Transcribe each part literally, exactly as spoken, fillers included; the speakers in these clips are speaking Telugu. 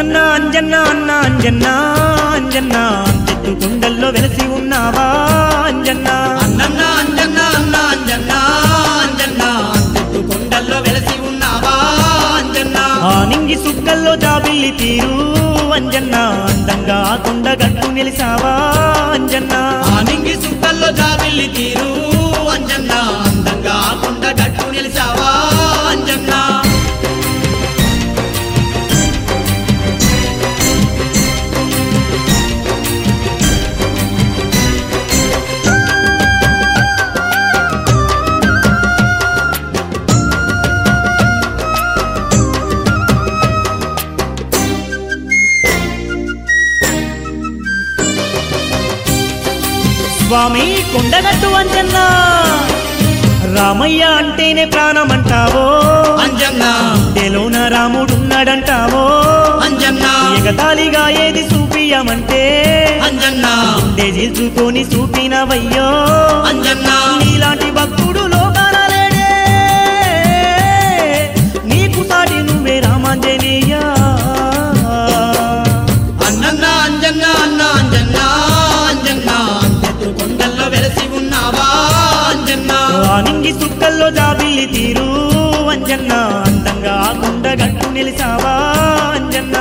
అన్నన్న అంజన్న అన్న అంజన్న అంజన్న చెట్టు కొండల్లో వెలసి ఉన్నావా అంజన్న అన్నన్న అంజన్న అన్న అంజన్న అంజన్న చెట్టు కొండల్లో వెలసి ఉన్నావా అంజన్న ఆ నింగి సుక్కల్లో జాబిల్లి తీరు అంజన్న అందంగా కొండ గట్టు నిలిసావా అంజన్న ఆ నింగి సుక్కల్లో జాబిల్లి తీరు అంజన్న అందంగా కొండ గట్టు నిలిసావా అంజన్న స్వామి కొండగట్టు అంజన్న రామయ్య అంటేనే ప్రాణమంటావో అంజన్న తెలోన రాముడున్నాడంటావో అంజన్న ఎగతాళిగా ఏది చూపియమంటే అంజన్న దేజీల్చుకొని చూపినవయ్యో అంజన్న నీలాంటి భక్తుడు లోకాల లేడే నీకు సాటి నువ్వే రామాంజనేయ అన్నన్న అంజన్న అన్న అంజన్న అంజన్న చెట్టు కొండల్లో వెలసి ఉన్నావా అంజన్న ఆ నింగి సుక్కల్లో జాబిల్లి తీరు అంజన్న అందంగా కొండ గట్టు నిలిసావా అంజన్న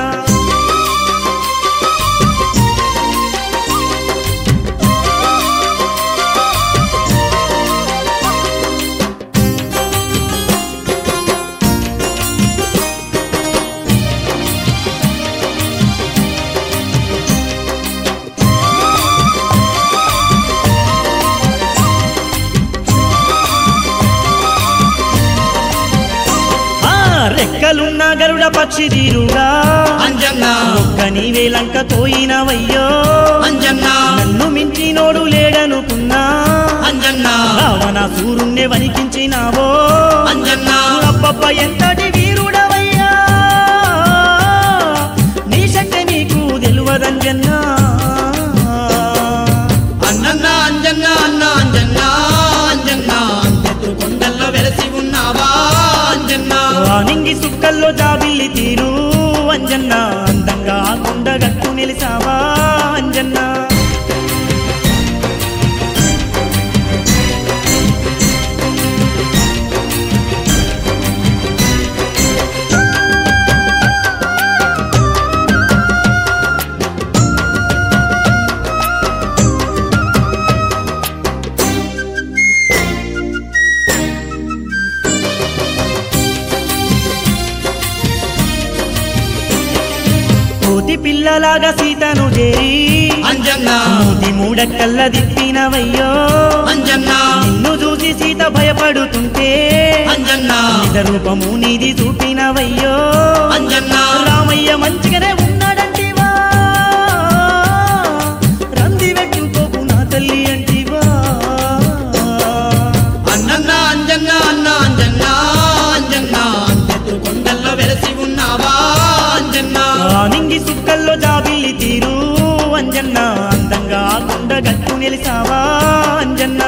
రెక్కలున్న గరుడ పక్షి తీరుగా అంజన్న ఒక్క నీవే లంక తోయినవయ్యో అంజన్న నన్ను మించినోడు లేడనుకున్నా అంజన్న రావణ సూరుణ్ణి వణికించినావో అంజన్న అబ్బబ్బ ఎంతటి వీరుడవయ్యా నీ శక్తి నీకు తెలువదంజన్నా అన్నన్న అంజన్న అన్న అంజన్న అంజన్న చెట్టు కొండల్లో వెలసి ఉన్నావా అంజన్న ఆ నింగి సుక్కల్లో జాబిల్లి తీరు అంజన్న అందంగా కొండ గట్టు నిలిసావా అంజన్న కోతి పిల్లలాగా సీతను చేరి అంజన్న మూతి మూడక్కల్ల దిప్పినవయ్యో అంజన్న నిన్ను చూసి సీత భయపడుతుంటే అంజన్న నిజ రూపము నీది చూపినవయ్యో అంజన్న రామయ్య మంచిగానే ఉన్నాడంటివా రంది పెట్టుకోకు నా తల్లి అంటివా అన్నన్న అంజన్న అన్న అంజన్న అంజన్న చెట్టు కొండల్లో వెలసి ఉన్నావా అంజన్న ఆ నింగి సుక్కల్లో జాబిల్లి తీరు అంజన్న అందంగా కొండ గట్టు నిలిసావా అంజన్న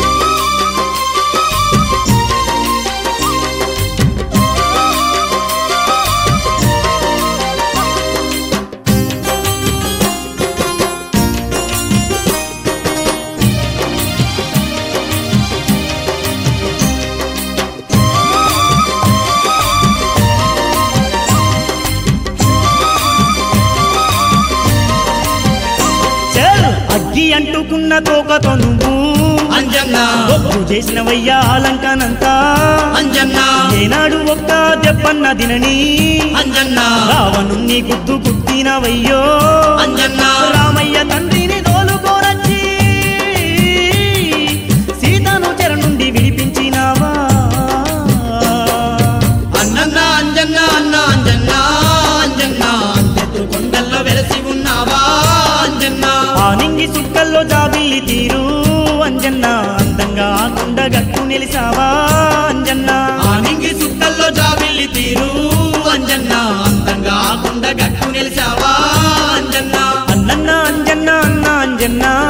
చల్ అగ్గి అంటుకున్న తోకతో నువ్వు అంజన్న ఒప్పు చేసినవయ్యా లంకనంతా అంజన్న ఏనాడు ఒక్క దెబ్బన్న దినని అంజన్న రావణుణ్ణి గుద్దు గుద్దినవయ్యో అంజన్న రామయ్య తండ్రిని తోలుకోరచ్చి సీతను చెర నుండి విడిపించినావా అన్నన్న అంజన్న అన్న అంజన్న అంజన్న చెట్టు కొండల్లో వెలసి ఉన్నావా అంజన్న ఆ నింగి సుక్కల్లో జాబిల్లి తీరు అంజన్న అందంగా కొండ గట్టు నిలిసావా అంజన్న ఆ నింగి సుక్కల్లో జాబిల్లి తీరు అంజన్న అందంగా కొండ గట్టు నిలిసావా అంజన్న అన్నన్న అంజన్న అన్న అంజన్న